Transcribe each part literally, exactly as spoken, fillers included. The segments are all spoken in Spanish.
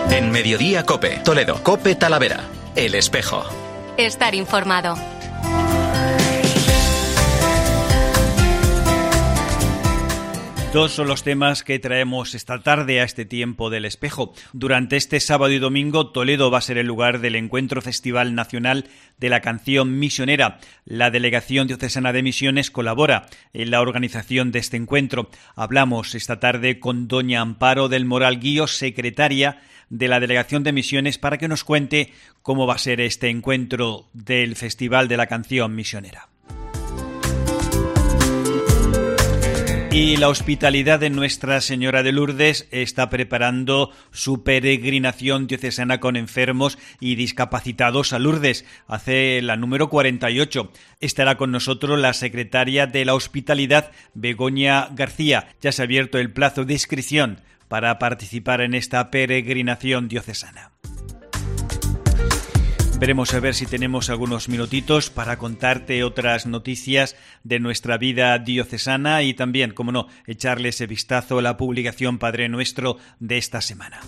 En Mediodía COPE, Toledo, COPE Talavera, El Espejo. Estar informado. Dos son los temas que traemos esta tarde a este tiempo del Espejo. Durante este sábado y domingo, Toledo va a ser el lugar del Encuentro Festival Nacional de la Canción Misionera. La Delegación Diocesana de Misiones colabora en la organización de este encuentro. Hablamos esta tarde con doña Amparo del Moral Guío, secretaria de la Delegación de Misiones, para que nos cuente cómo va a ser este encuentro del Festival de la Canción Misionera. Y la Hospitalidad de Nuestra Señora de Lourdes está preparando su peregrinación diocesana con enfermos y discapacitados a Lourdes. Hace la número cuarenta y ocho. Estará con nosotros la secretaria de la Hospitalidad, Begoña García. Ya se ha abierto el plazo de inscripción para participar en esta peregrinación diocesana. Veremos a ver si tenemos algunos minutitos para contarte otras noticias de nuestra vida diocesana y también, como no, echarle ese vistazo a la publicación Padre Nuestro de esta semana.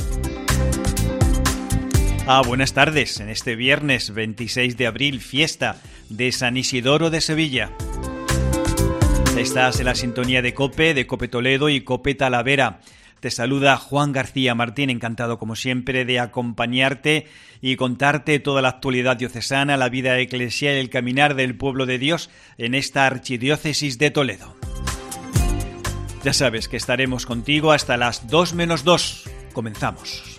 Ah, buenas tardes. En este viernes veintiséis de abril, fiesta de San Isidoro de Sevilla. Estás en la sintonía de COPE, de COPE Toledo y COPE Talavera. Te saluda Juan García Martín, encantado como siempre de acompañarte y contarte toda la actualidad diocesana, la vida eclesial y el caminar del pueblo de Dios en esta archidiócesis de Toledo. Ya sabes que estaremos contigo hasta las dos menos dos. Comenzamos.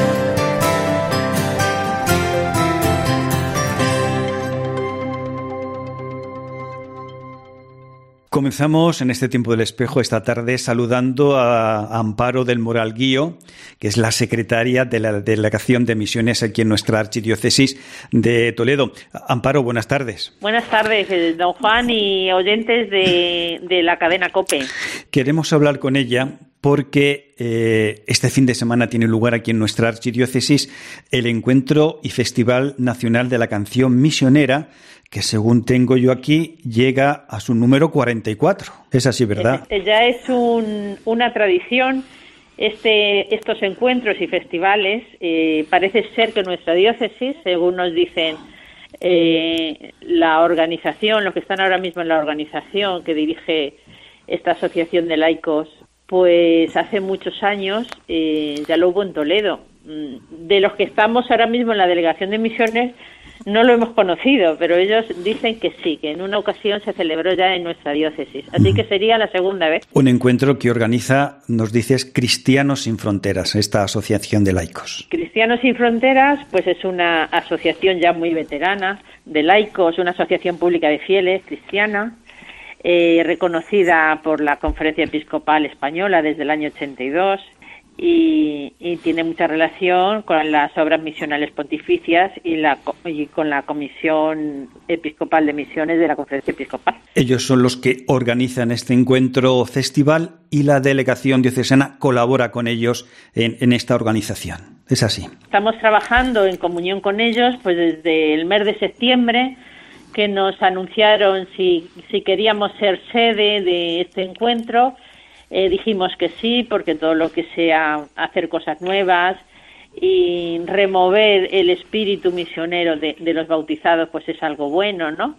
Comenzamos en este tiempo del Espejo esta tarde saludando a Amparo del Moral Guío, que es la secretaria de la Delegación de Misiones aquí en nuestra archidiócesis de Toledo. Amparo, buenas tardes. Buenas tardes, don Juan y oyentes de, de la cadena COPE. Queremos hablar con ella porque eh, este fin de semana tiene lugar aquí en nuestra archidiócesis el Encuentro y Festival Nacional de la Canción Misionera, que según tengo yo aquí llega a su número cuarenta y cuatro. Es así, ¿verdad? Este ya es un, una tradición. Este, estos encuentros y festivales, eh, parece ser que nuestra diócesis, según nos dicen eh, la organización, los que están ahora mismo en la organización que dirige esta asociación de laicos, pues hace muchos años eh, ya lo hubo en Toledo. De los que estamos ahora mismo en la Delegación de Misiones, no lo hemos conocido, pero ellos dicen que sí, que en una ocasión se celebró ya en nuestra diócesis. Así que sería la segunda vez. Un encuentro que organiza, nos dices, Cristianos Sin Fronteras, esta asociación de laicos. Cristianos Sin Fronteras, pues es una asociación ya muy veterana de laicos, una asociación pública de fieles cristiana, eh, reconocida por la Conferencia Episcopal Española desde el año ochenta y dos. Y, y tiene mucha relación con las obras misionales pontificias y, la, y con la Comisión Episcopal de Misiones de la Conferencia Episcopal. Ellos son los que organizan este encuentro festival y la Delegación Diocesana colabora con ellos en, en esta organización. ¿Es así? Estamos trabajando en comunión con ellos pues desde el mes de septiembre, que nos anunciaron si, si queríamos ser sede de este encuentro. Eh, dijimos que sí, porque todo lo que sea hacer cosas nuevas y remover el espíritu misionero de, de los bautizados, pues es algo bueno, ¿no?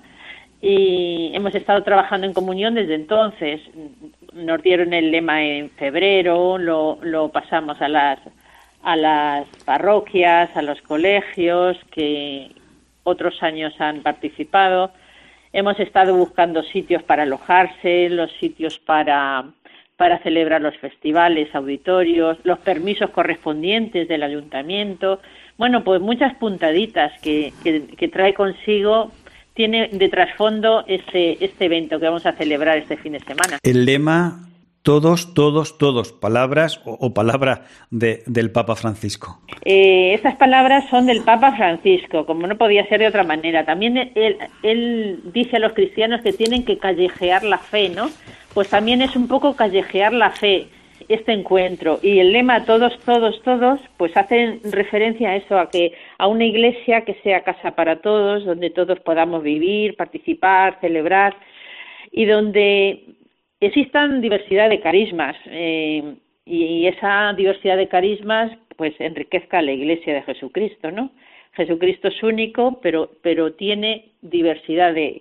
Y hemos estado trabajando en comunión desde entonces. Nos dieron el lema en febrero, lo, lo pasamos a las, a las parroquias, a los colegios que otros años han participado. Hemos estado buscando sitios para alojarse, los sitios para... para celebrar los festivales, auditorios, los permisos correspondientes del ayuntamiento. Bueno, pues muchas puntaditas que, que, que trae consigo, tiene de trasfondo este, este evento que vamos a celebrar este fin de semana. El lema, todos, todos, todos, palabras o, o palabra de, del Papa Francisco. Eh, esas palabras son del Papa Francisco, como no podía ser de otra manera. También él, él dice a los cristianos que tienen que callejear la fe, ¿no? Pues también es un poco callejear la fe, este encuentro. Y el lema todos, todos, todos, pues hacen referencia a eso, a que a una iglesia que sea casa para todos, donde todos podamos vivir, participar, celebrar, y donde existan diversidad de carismas. Eh, y esa diversidad de carismas pues enriquezca a la Iglesia de Jesucristo, ¿no? Jesucristo es único, pero, pero tiene diversidad de...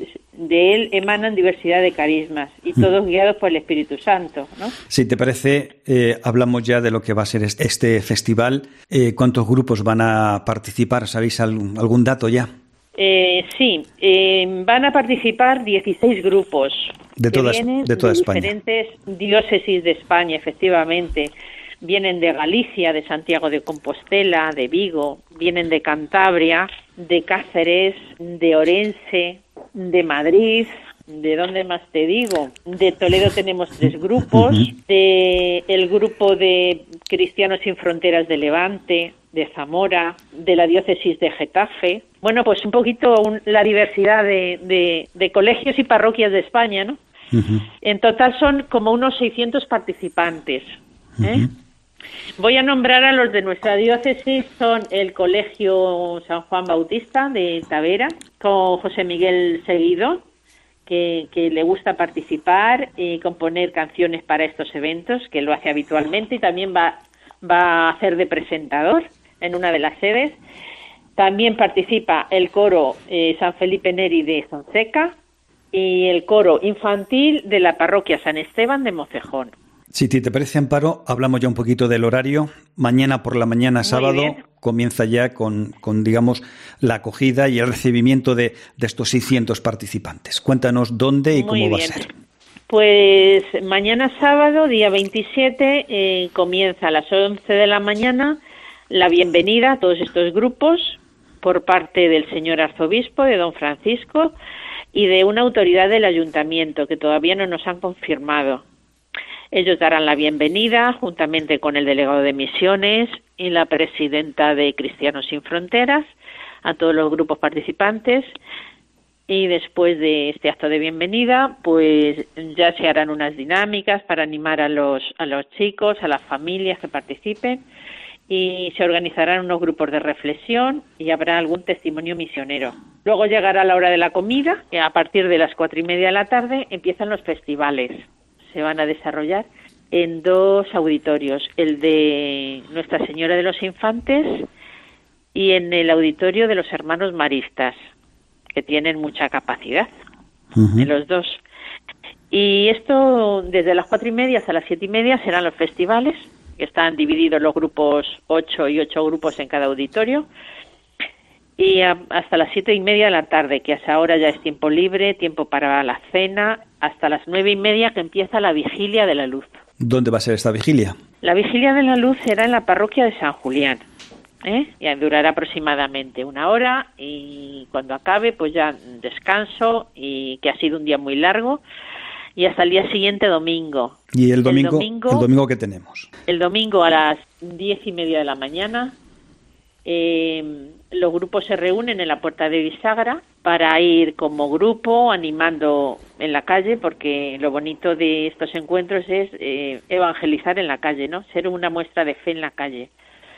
de él emanan diversidad de carismas y todos guiados por el Espíritu Santo, ¿no? Si te parece, eh, hablamos ya de lo que va a ser este, este festival. Eh, ¿Cuántos grupos van a participar? ¿Sabéis algún, algún dato ya? Eh, sí, eh, van a participar dieciséis grupos de toda, que vienen de toda de España. Diferentes diócesis de España, efectivamente. Vienen de Galicia, de Santiago de Compostela, de Vigo, vienen de Cantabria, de Cáceres, de Orense, de Madrid, ¿de dónde más te digo? De Toledo tenemos tres grupos, de el grupo de Cristianos Sin Fronteras de Levante, de Zamora, de la diócesis de Getafe. Bueno, pues un poquito un, la diversidad de, de, de colegios y parroquias de España, ¿no? Uh-huh. En total son como unos seiscientos participantes, ¿eh? Uh-huh. Voy a nombrar a los de nuestra diócesis, son el Colegio San Juan Bautista de Tavera, con José Miguel Seguido, que, que le gusta participar y componer canciones para estos eventos, que lo hace habitualmente y también va, va a hacer de presentador en una de las sedes. También participa el coro eh, San Felipe Neri de Fonseca y el coro infantil de la parroquia San Esteban de Mocejón. Si te parece, Amparo, hablamos ya un poquito del horario. Mañana por la mañana, sábado, comienza ya con, con, digamos, la acogida y el recibimiento de, de estos seiscientos participantes. Cuéntanos dónde y Muy cómo bien. va a ser. Pues mañana sábado, día veintisiete, eh, comienza a las once de la mañana la bienvenida a todos estos grupos por parte del señor arzobispo, de don Francisco, y de una autoridad del ayuntamiento que todavía no nos han confirmado. Ellos darán la bienvenida juntamente con el delegado de misiones y la presidenta de Cristianos Sin Fronteras a todos los grupos participantes, y después de este acto de bienvenida pues ya se harán unas dinámicas para animar a los a los chicos, a las familias que participen, y se organizarán unos grupos de reflexión y habrá algún testimonio misionero. Luego llegará la hora de la comida, que a partir de las cuatro y media de la tarde empiezan los festivales. Se van a desarrollar en dos auditorios, el de Nuestra Señora de los Infantes y en el auditorio de los Hermanos Maristas, que tienen mucha capacidad, uh-huh. en los dos. Y esto, desde las cuatro y media hasta las siete y media serán los festivales, que están divididos los grupos, ocho y ocho grupos en cada auditorio, y a, hasta las siete y media de la tarde, que a esa hora ya es tiempo libre, tiempo para la cena, hasta las nueve y media que empieza la Vigilia de la Luz. ¿Dónde va a ser esta vigilia? La Vigilia de la Luz será en la parroquia de San Julián, ¿eh? Y durará aproximadamente una hora, y cuando acabe pues ya descanso, y que ha sido un día muy largo, y hasta el día siguiente, domingo. ¿Y el domingo, el domingo, el domingo qué tenemos? El domingo a las diez y media de la mañana eh, los grupos se reúnen en la Puerta de Bisagra para ir como grupo animando en la calle, porque lo bonito de estos encuentros es eh, evangelizar en la calle, ¿no? Ser una muestra de fe en la calle.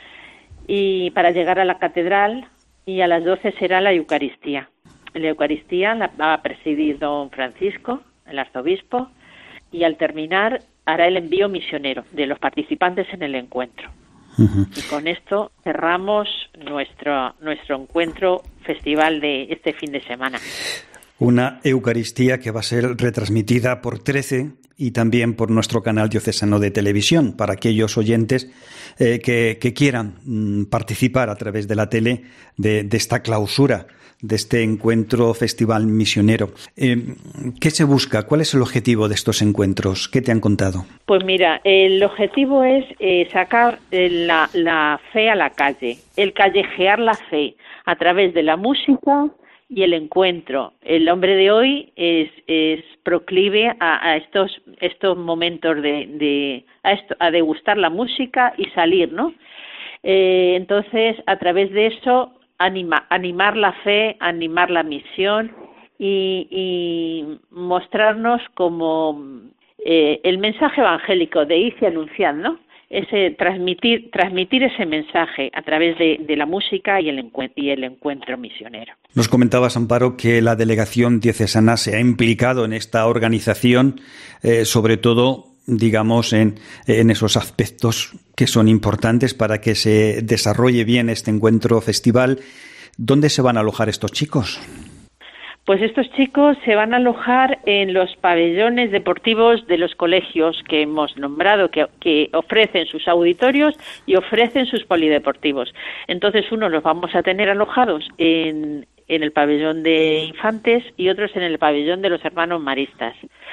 Y para llegar a la catedral, y a las doce será la Eucaristía. La Eucaristía la va a presidir don Francisco, el arzobispo, y al terminar hará el envío misionero de los participantes en el encuentro. Uh-huh. Y con esto cerramos nuestro nuestro encuentro festival de este fin de semana. Una Eucaristía que va a ser retransmitida por trece y también por nuestro canal diocesano de televisión, para aquellos oyentes eh, que, que quieran mm, participar a través de la tele de, de esta clausura, de este encuentro festival misionero. Eh, ¿Qué se busca? ¿Cuál es el objetivo de estos encuentros? ¿Qué te han contado? Pues mira, el objetivo es eh, sacar eh, la, la fe a la calle, el callejear la fe a través de la música y el encuentro. El hombre de hoy es, es proclive a, a estos estos momentos de, de a, esto, a degustar la música y salir, ¿no? Eh, entonces, a través de eso, anima, animar la fe, animar la misión y, y mostrarnos como eh, el mensaje evangélico de ir y anunciar, ¿no? Ese transmitir transmitir ese mensaje a través de, de la música y el encuentro y el encuentro misionero. Nos comentabas, Amparo, que la delegación diocesana se ha implicado en esta organización, eh, sobre todo digamos, en, en esos aspectos que son importantes para que se desarrolle bien este encuentro festival. ¿Dónde se van a alojar estos chicos? Pues estos chicos se van a alojar en los pabellones deportivos de los colegios que hemos nombrado, que, que ofrecen sus auditorios y ofrecen sus polideportivos. Entonces, unos los vamos a tener alojados en, en el pabellón de infantes y otros en el pabellón de los hermanos maristas.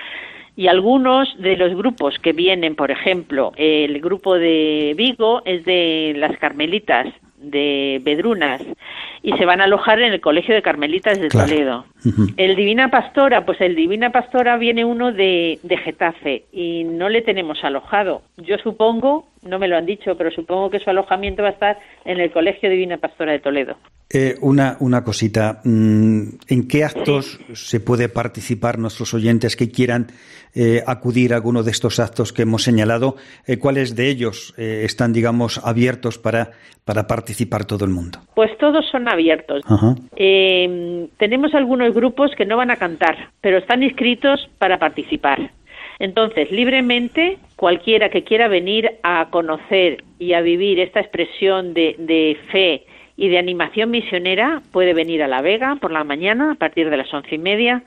Y algunos de los grupos que vienen, por ejemplo, el grupo de Vigo es de las Carmelitas de Vedrunas y se van a alojar en el Colegio de Carmelitas de claro. Toledo. Uh-huh. El Divina Pastora, pues el Divina Pastora viene uno de, de Getafe y no le tenemos alojado. Yo supongo, no me lo han dicho, pero supongo que su alojamiento va a estar en el Colegio Divina Pastora de Toledo. Eh, una, una cosita, ¿en qué actos sí. se puede participar nuestros oyentes que quieran eh, acudir a alguno de estos actos que hemos señalado? Eh, ¿Cuáles de ellos eh, están, digamos, abiertos para, para participar todo el mundo? Pues todos son abiertos. Uh-huh. Eh, tenemos algunos grupos que no van a cantar, pero están inscritos para participar. Entonces, libremente, cualquiera que quiera venir a conocer y a vivir esta expresión de, de fe y de animación misionera puede venir a La Vega por la mañana a partir de las once y media,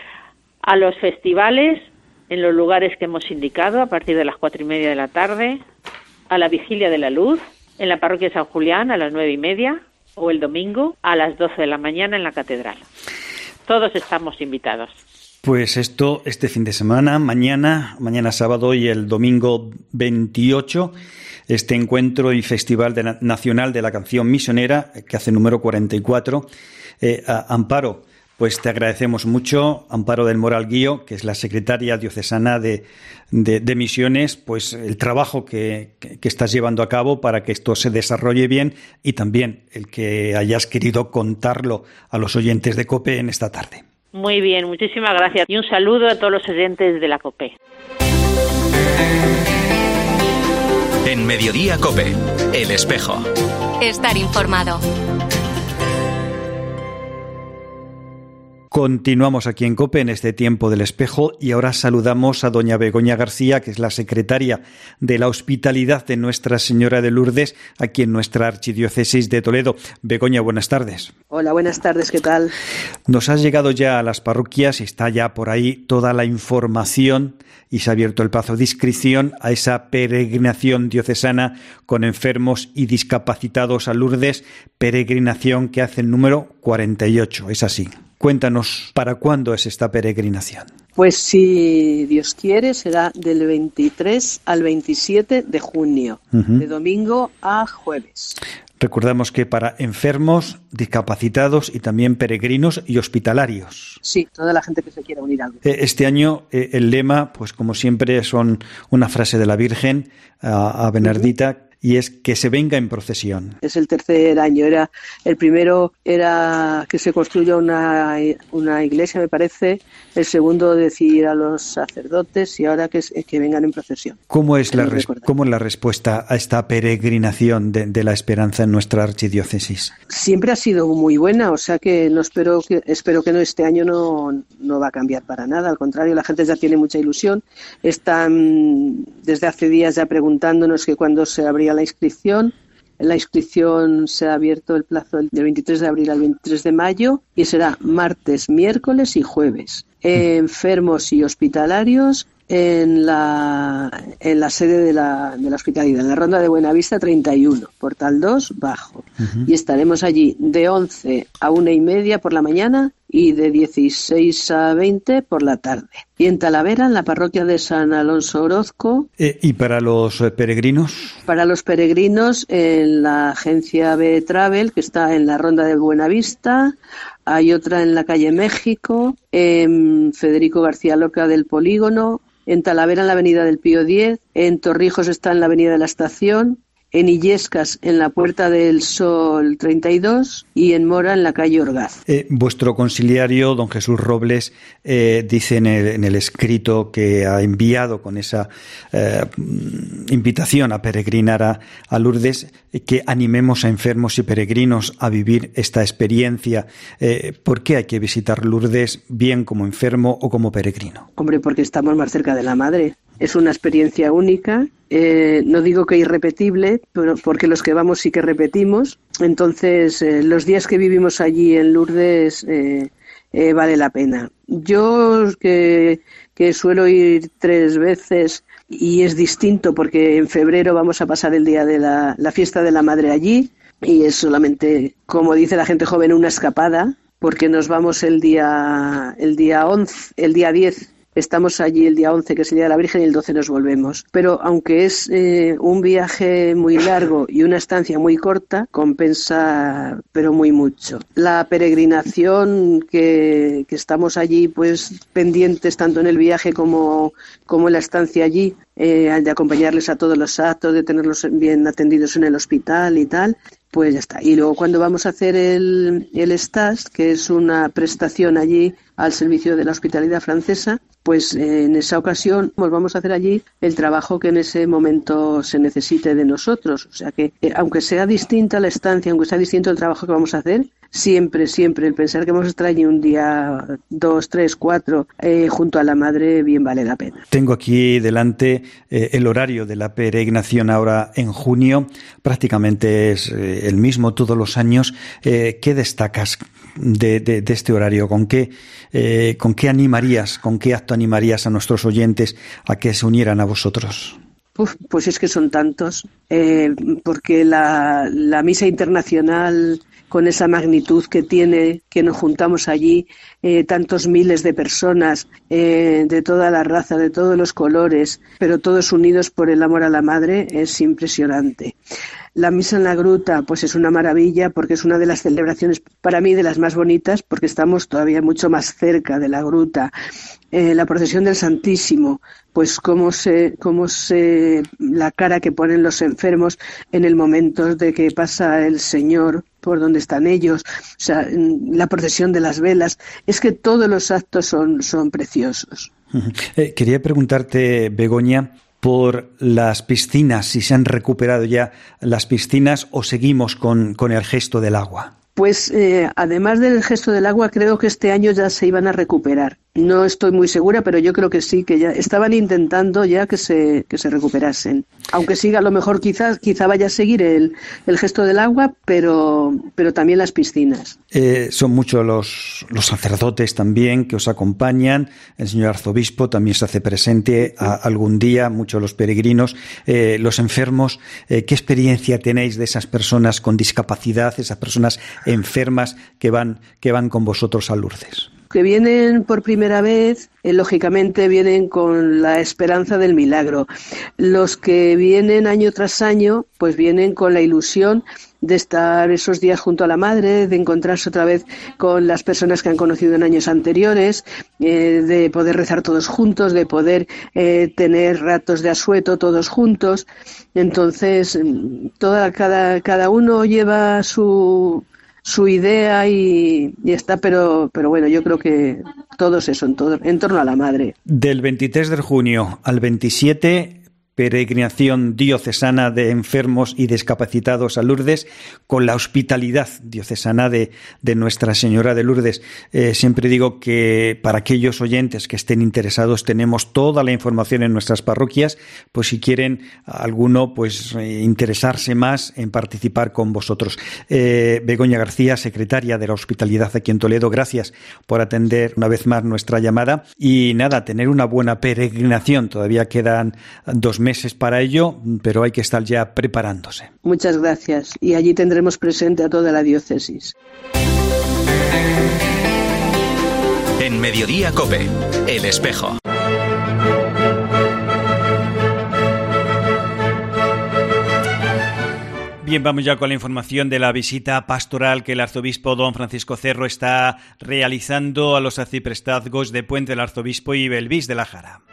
a los festivales en los lugares que hemos indicado a partir de las cuatro y media de la tarde, a la Vigilia de la Luz en la parroquia de San Julián a las nueve y media o el domingo a las doce de la mañana en la catedral. Todos estamos invitados. Pues esto, este fin de semana, mañana, mañana sábado y el domingo veintiocho, este encuentro y festival de, nacional de la canción misionera, que hace número cuarenta y cuatro. Eh, Amparo, pues te agradecemos mucho, Amparo del Moral Guío, que es la secretaria diocesana de, de, de Misiones, pues el trabajo que, que, que estás llevando a cabo para que esto se desarrolle bien y también el que hayas querido contarlo a los oyentes de COPE en esta tarde. Muy bien, muchísimas gracias y un saludo a todos los oyentes de la COPE. En Mediodía COPE, El Espejo. Estar informado. Continuamos aquí en COPE en este tiempo del espejo y ahora saludamos a doña Begoña García, que es la secretaria de la Hospitalidad de Nuestra Señora de Lourdes, aquí en nuestra Archidiócesis de Toledo. Begoña, buenas tardes. Hola, buenas tardes, ¿qué tal? Nos has llegado ya a las parroquias y está ya por ahí toda la información y se ha abierto el plazo de inscripción a esa peregrinación diocesana con enfermos y discapacitados a Lourdes, peregrinación que hace el número cuarenta y ocho, es así. Cuéntanos, ¿para cuándo es esta peregrinación? Pues si Dios quiere, será del veintitrés al veintisiete de junio, uh-huh. de domingo a jueves. Recordamos que para enfermos, discapacitados y también peregrinos y hospitalarios. Sí, toda la gente que se quiera unir al grupo. Este año eh, el lema, pues como siempre, son una frase de la Virgen a, a Bernardita, uh-huh. y es que se venga en procesión. Es el tercer año. Era el primero era que se construya una, una iglesia, me parece. El segundo, decir a los sacerdotes, y ahora que, que vengan en procesión. ¿Cómo es, la res, ¿Cómo es la respuesta a esta peregrinación de, de la esperanza en nuestra archidiócesis? Siempre ha sido muy buena, o sea que no espero que espero que no este año no, no va a cambiar para nada. Al contrario, la gente ya tiene mucha ilusión. Están desde hace días ya preguntándonos que cuándo se abría la inscripción. La inscripción se ha abierto el plazo del veintitrés de abril al veintitrés de mayo y será martes, miércoles y jueves. Enfermos y hospitalarios en la en la sede de la, de la hospitalidad, en la Ronda de Buenavista treinta y uno, Portal dos, Bajo. Uh-huh. Y estaremos allí de once a una y media por la mañana y de dieciséis a veinte por la tarde. Y en Talavera, en la parroquia de San Alonso Orozco. Eh, ¿Y para los peregrinos? Para los peregrinos, en la agencia B Travel, que está en la Ronda de Buenavista. Hay otra en la calle México, en Federico García Lorca del Polígono, en Talavera en la avenida del Pío X, en Torrijos está en la avenida de la Estación, en Illescas en la Puerta del Sol treinta y dos y en Mora en la calle Orgaz. Eh, vuestro conciliario, don Jesús Robles, eh, dice en el, en el escrito que ha enviado con esa eh, invitación a peregrinar a, a Lourdes, eh, que animemos a enfermos y peregrinos a vivir esta experiencia. Eh, ¿Por qué hay que visitar Lourdes bien como enfermo o como peregrino? Hombre, porque estamos más cerca de la Madre. Es una experiencia única, eh, no digo que irrepetible, pero porque los que vamos sí que repetimos. Entonces, eh, los días que vivimos allí en Lourdes eh, eh, vale la pena. Yo que, que suelo ir tres veces y es distinto porque en febrero vamos a pasar el día de la, la fiesta de la Madre allí y es solamente, como dice la gente joven, una escapada porque nos vamos el día, el día once, el día diez. Estamos allí el día once, que es el Día de la Virgen, y el doce nos volvemos. Pero aunque es eh, un viaje muy largo y una estancia muy corta, compensa, pero muy mucho. La peregrinación que, que estamos allí, pues pendientes tanto en el viaje como, como en la estancia allí, eh, de acompañarles a todos los actos, de tenerlos bien atendidos en el hospital y tal, pues ya está. Y luego cuando vamos a hacer el, el stage, que es una prestación allí al servicio de la hospitalidad francesa, pues eh, en esa ocasión pues vamos a hacer allí el trabajo que en ese momento se necesite de nosotros. O sea que, eh, aunque sea distinta la estancia, aunque sea distinto el trabajo que vamos a hacer, siempre, siempre el pensar que vamos a estar allí un día, dos, tres, cuatro, eh, junto a la Madre, bien vale la pena. Tengo aquí delante eh, el horario de la peregrinación ahora en junio. Prácticamente es eh, el mismo todos los años. Eh, ¿Qué destacas de, de, de este horario? ¿Con qué, eh, ¿Con qué animarías, con qué acto animarías a nuestros oyentes a que se unieran a vosotros? Uf, pues es que son tantos, eh, porque la, la misa internacional, con esa magnitud que tiene, que nos juntamos allí, eh, tantos miles de personas, eh, de toda la raza, de todos los colores, pero todos unidos por el amor a la Madre, es impresionante. La misa en la gruta, pues es una maravilla, porque es una de las celebraciones, para mí, de las más bonitas, porque estamos todavía mucho más cerca de la gruta. Eh, la procesión del Santísimo, pues cómo se, cómo se, la cara que ponen los enfermos en el momento de que pasa el Señor por donde están ellos, o sea, la procesión de las velas, es que todos los actos son, son preciosos. Eh, quería preguntarte, Begoña, por las piscinas, si se han recuperado ya las piscinas o seguimos con, con el gesto del agua. Pues eh, además del gesto del agua, creo que este año ya se iban a recuperar. No estoy muy segura, pero yo creo que sí, que ya estaban intentando ya que se que se recuperasen. Aunque siga, a lo mejor quizás quizá vaya a seguir el, el gesto del agua, pero pero también las piscinas. Eh, son muchos los, los sacerdotes también que os acompañan. El señor arzobispo también se hace presente a, algún día, muchos los peregrinos, eh, los enfermos. Eh, ¿Qué experiencia tenéis de esas personas con discapacidad, esas personas enfermas que van que van con vosotros a Lourdes? Que vienen por primera vez, eh, lógicamente vienen con la esperanza del milagro. Los que vienen año tras año, pues vienen con la ilusión de estar esos días junto a la Madre, de encontrarse otra vez con las personas que han conocido en años anteriores, eh, de poder rezar todos juntos, de poder eh, tener ratos de asueto todos juntos. Entonces, toda cada cada uno lleva su su idea y, y está, pero pero bueno, yo creo que todos eso, en, todo, en torno a la Madre. Del veintitrés de junio al veintisiete, peregrinación diocesana de enfermos y discapacitados a Lourdes, con la hospitalidad diocesana de, de Nuestra Señora de Lourdes. Eh, siempre digo que para aquellos oyentes que estén interesados tenemos toda la información en nuestras parroquias, pues si quieren alguno pues eh, interesarse más en participar con vosotros. Eh, Begoña García, secretaria de la Hospitalidad aquí en Toledo, gracias por atender una vez más nuestra llamada y nada, tener una buena peregrinación. Todavía quedan dos meses para ello, pero hay que estar ya preparándose. Muchas gracias. Y allí tendremos presente a toda la diócesis. En Mediodía COPE, El Espejo. Bien, vamos ya con la información de la visita pastoral que el arzobispo don Francisco Cerro está realizando a los arciprestazgos de Puente del Arzobispo y Belvís de la Jara.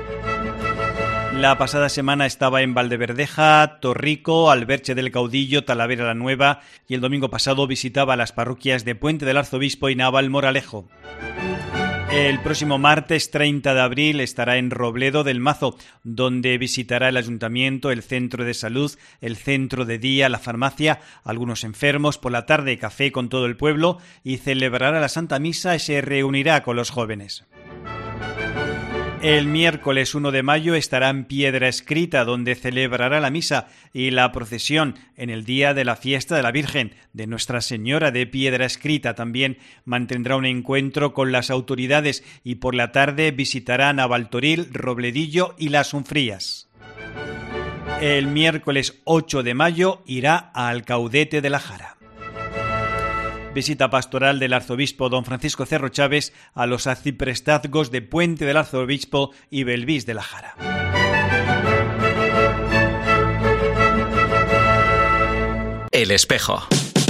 La pasada semana estaba en Valdeverdeja, Torrico, Alberche del Caudillo, Talavera la Nueva y el domingo pasado visitaba las parroquias de Puente del Arzobispo y Navalmoralejo. El próximo martes treinta de abril estará en Robledo del Mazo, donde visitará el ayuntamiento, el centro de salud, el centro de día, la farmacia, algunos enfermos, por la tarde café con todo el pueblo y celebrará la Santa Misa y se reunirá con los jóvenes. El miércoles uno de mayo estará en Piedra Escrita, donde celebrará la misa y la procesión en el día de la fiesta de la Virgen de Nuestra Señora de Piedra Escrita. También mantendrá un encuentro con las autoridades y por la tarde visitará Navaltoril, Robledillo y Las Unfrías. El miércoles ocho de mayo irá a Alcaudete de la Jara. Visita pastoral del arzobispo don Francisco Cerro Chávez a los arciprestazgos de Puente del Arzobispo y Belvís de la Jara. El espejo.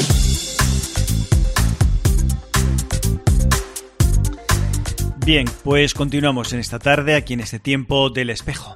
Bien, pues continuamos en esta tarde, aquí en este tiempo del espejo.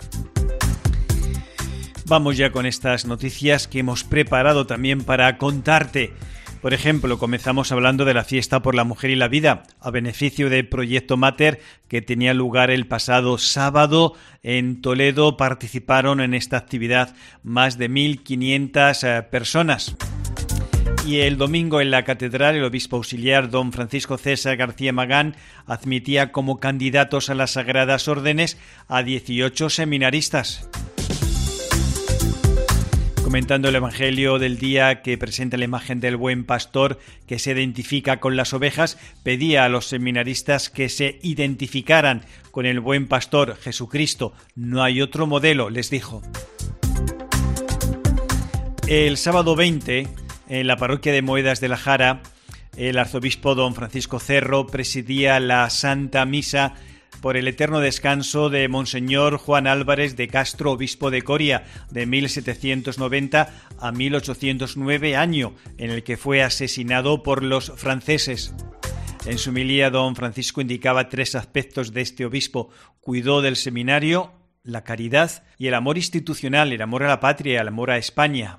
Vamos ya con estas noticias que hemos preparado también para contarte. Por ejemplo, comenzamos hablando de la fiesta por la mujer y la vida, a beneficio de Proyecto Mater, que tenía lugar el pasado sábado en Toledo. Participaron en esta actividad más de mil quinientas eh, personas. Y el domingo en la catedral, el obispo auxiliar don Francisco César García Magán admitía como candidatos a las Sagradas Órdenes a dieciocho seminaristas. Comentando el Evangelio del día que presenta la imagen del buen pastor que se identifica con las ovejas, pedía a los seminaristas que se identificaran con el buen pastor Jesucristo. No hay otro modelo, les dijo. El sábado veinte, en la parroquia de Moedas de la Jara, el arzobispo don Francisco Cerro presidía la Santa Misa por el eterno descanso de Monseñor Juan Álvarez de Castro, obispo de Coria, de mil setecientos noventa a mil ochocientos nueve, año en el que fue asesinado por los franceses. En su homilía, don Francisco indicaba tres aspectos de este obispo: cuidó del seminario, la caridad y el amor institucional, el amor a la patria, el amor a España.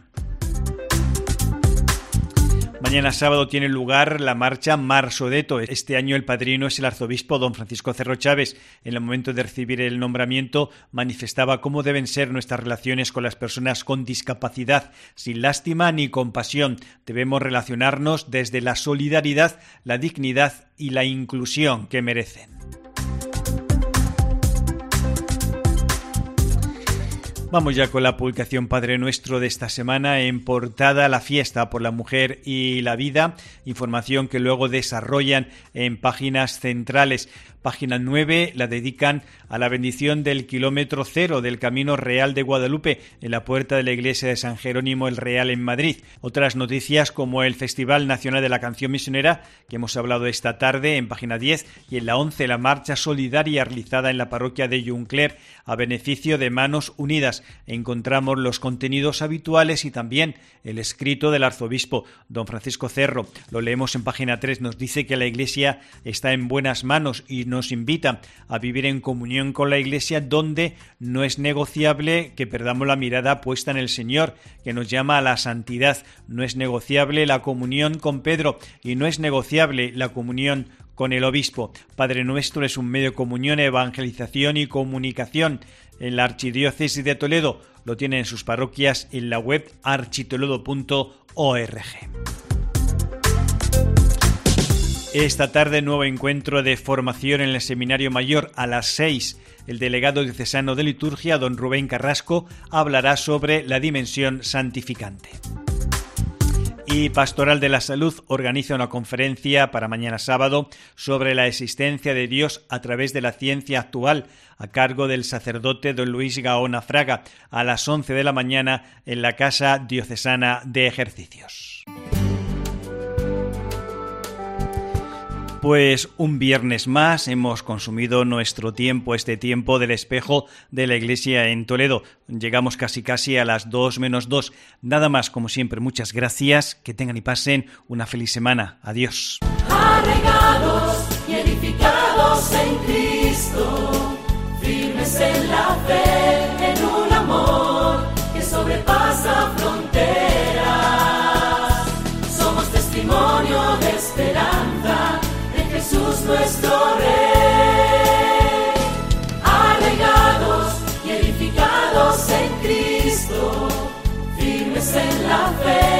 Mañana sábado tiene lugar la marcha Marsodeto. Este año el padrino es el arzobispo don Francisco Cerro Chávez. En el momento de recibir el nombramiento manifestaba cómo deben ser nuestras relaciones con las personas con discapacidad, sin lástima ni compasión. Debemos relacionarnos desde la solidaridad, la dignidad y la inclusión que merecen. Vamos ya con la publicación Padre Nuestro de esta semana. En portada, la fiesta por la mujer y la vida, información que luego desarrollan en páginas centrales. Página nueve la dedican a la bendición del kilómetro cero del Camino Real de Guadalupe en la puerta de la iglesia de San Jerónimo el Real en Madrid. Otras noticias como el Festival Nacional de la Canción Misionera, que hemos hablado esta tarde, en página diez, y en la once la marcha solidaria realizada en la parroquia de Juncler a beneficio de Manos Unidas. Encontramos los contenidos habituales y también el escrito del arzobispo don Francisco Cerro. Lo leemos en página tres. Nos dice que la iglesia está en buenas manos y nos invita a vivir en comunión con la iglesia, donde no es negociable que perdamos la mirada puesta en el Señor, que nos llama a la santidad. No es negociable la comunión con Pedro y no es negociable la comunión con el obispo. Padre Nuestro es un medio de comunión, evangelización y comunicación. En la Archidiócesis de Toledo lo tienen en sus parroquias en la web architoledo punto org. Esta tarde, nuevo encuentro de formación en el Seminario Mayor a las seis. El delegado diocesano de liturgia, don Rubén Carrasco, hablará sobre la dimensión santificante. Y Pastoral de la Salud organiza una conferencia para mañana sábado sobre la existencia de Dios a través de la ciencia actual, a cargo del sacerdote don Luis Gaona Fraga, a las once de la mañana en la Casa Diocesana de Ejercicios. Pues un viernes más hemos consumido nuestro tiempo, este tiempo del espejo de la Iglesia en Toledo. Llegamos casi casi a las dos menos dos. Nada más, como siempre, muchas gracias. Que tengan y pasen una feliz semana. Adiós. Arraigados y edificados en Cristo, firmes en la fe, en un amor que sobrepasa fronteras. Somos testimonio de esperanza, Jesús nuestro Rey, arraigados y edificados en Cristo, firmes en la fe.